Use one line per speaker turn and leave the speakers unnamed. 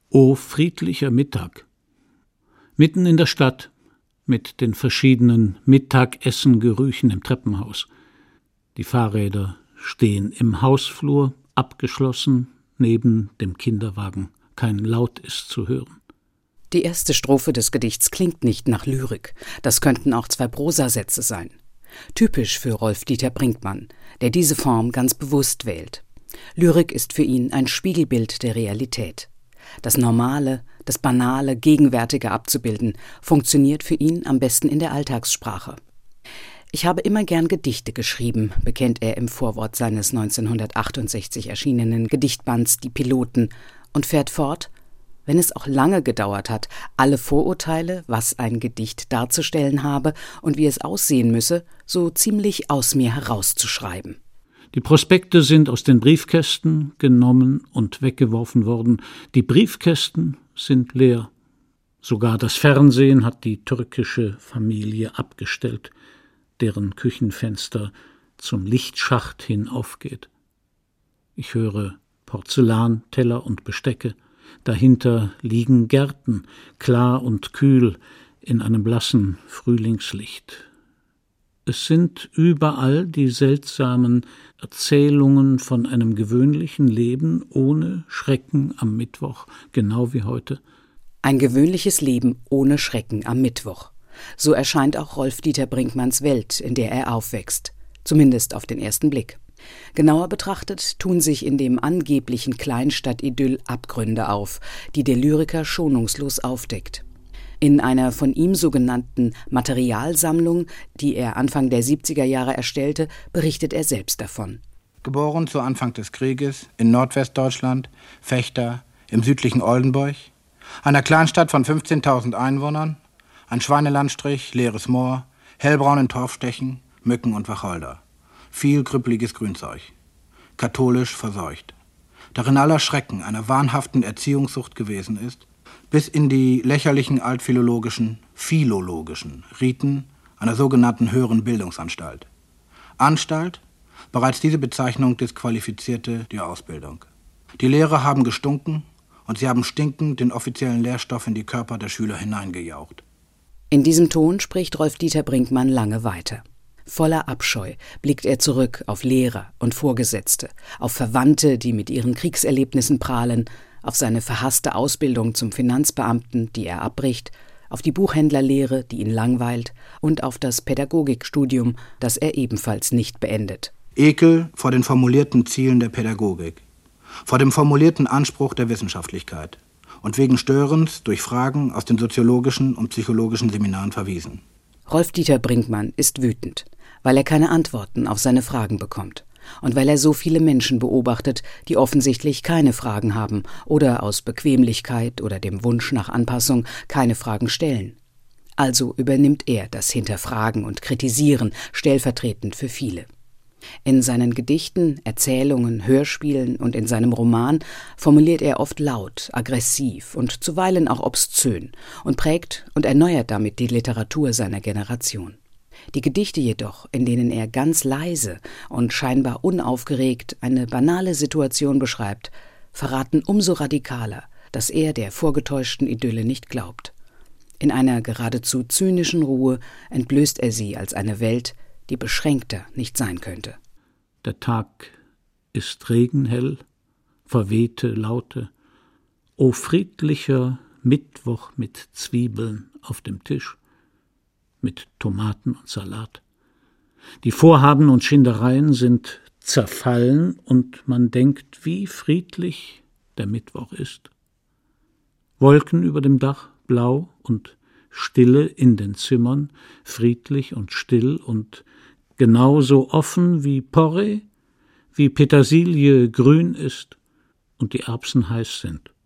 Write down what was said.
O friedlicher Mittag. Mitten in der Stadt, mit den verschiedenen Mittagessengerüchen im Treppenhaus. Die Fahrräder stehen im Hausflur, abgeschlossen, neben dem Kinderwagen. Kein Laut ist zu hören.
Die erste Strophe des Gedichts klingt nicht nach Lyrik. Das könnten auch 2 Prosasätze sein. Typisch für Rolf-Dieter Brinkmann, der diese Form ganz bewusst wählt. Lyrik ist für ihn ein Spiegelbild der Realität. Das Normale, das Banale, Gegenwärtige abzubilden, funktioniert für ihn am besten in der Alltagssprache. Ich habe immer gern Gedichte geschrieben, bekennt er im Vorwort seines 1968 erschienenen Gedichtbands Die Piloten und fährt fort: Wenn es auch lange gedauert hat, alle Vorurteile, was ein Gedicht darzustellen habe und wie es aussehen müsse, so ziemlich aus mir herauszuschreiben.
Die Prospekte sind aus den Briefkästen genommen und weggeworfen worden. Die Briefkästen sind leer. Sogar das Fernsehen hat die türkische Familie abgestellt, deren Küchenfenster zum Lichtschacht hin aufgeht. Ich höre Porzellan, Teller und Bestecke. Dahinter liegen Gärten, klar und kühl, in einem blassen Frühlingslicht. Es sind überall die seltsamen Erzählungen von einem gewöhnlichen Leben ohne Schrecken am Mittwoch, genau wie heute.
Ein gewöhnliches Leben ohne Schrecken am Mittwoch. So erscheint auch Rolf-Dieter Brinkmanns Welt, in der er aufwächst, zumindest auf den ersten Blick. Genauer betrachtet tun sich in dem angeblichen Kleinstadt-Idyll Abgründe auf, die der Lyriker schonungslos aufdeckt. In einer von ihm sogenannten Materialsammlung, die er Anfang der 70er Jahre erstellte, berichtet er selbst davon.
Geboren zu Anfang des Krieges in Nordwestdeutschland, Vechta, im südlichen Oldenburg, einer Kleinstadt von 15.000 Einwohnern, ein Schweinelandstrich, leeres Moor, hellbraunen Torfstechen, Mücken und Wacholder. Viel krüppeliges Grünzeug. Katholisch verseucht. Darin aller Schrecken einer wahnhaften Erziehungssucht gewesen ist, bis in die lächerlichen altphilologischen, philologischen Riten einer sogenannten höheren Bildungsanstalt. Anstalt, bereits diese Bezeichnung disqualifizierte die Ausbildung. Die Lehrer haben gestunken und sie haben stinkend den offiziellen Lehrstoff in die Körper der Schüler hineingejaucht.
In diesem Ton spricht Rolf-Dieter Brinkmann lange weiter. Voller Abscheu blickt er zurück auf Lehrer und Vorgesetzte, auf Verwandte, die mit ihren Kriegserlebnissen prahlen, auf seine verhasste Ausbildung zum Finanzbeamten, die er abbricht, auf die Buchhändlerlehre, die ihn langweilt, und auf das Pädagogikstudium, das er ebenfalls nicht beendet.
Ekel vor den formulierten Zielen der Pädagogik, vor dem formulierten Anspruch der Wissenschaftlichkeit und wegen Störens durch Fragen aus den soziologischen und psychologischen Seminaren verwiesen.
Rolf-Dieter Brinkmann ist wütend, weil er keine Antworten auf seine Fragen bekommt. Und weil er so viele Menschen beobachtet, die offensichtlich keine Fragen haben oder aus Bequemlichkeit oder dem Wunsch nach Anpassung keine Fragen stellen. Also übernimmt er das Hinterfragen und Kritisieren stellvertretend für viele. In seinen Gedichten, Erzählungen, Hörspielen und in seinem Roman formuliert er oft laut, aggressiv und zuweilen auch obszön und prägt und erneuert damit die Literatur seiner Generation. Die Gedichte jedoch, in denen er ganz leise und scheinbar unaufgeregt eine banale Situation beschreibt, verraten umso radikaler, dass er der vorgetäuschten Idylle nicht glaubt. In einer geradezu zynischen Ruhe entblößt er sie als eine Welt, die beschränkter nicht sein könnte.
Der Tag ist regenhell, verwehte Laute. O friedlicher Mittwoch mit Zwiebeln auf dem Tisch, mit Tomaten und Salat. Die Vorhaben und Schindereien sind zerfallen und man denkt, wie friedlich der Mittwoch ist. Wolken über dem Dach, blau und Stille in den Zimmern, friedlich und still und genauso offen wie Porree, wie Petersilie grün ist und die Erbsen heiß sind.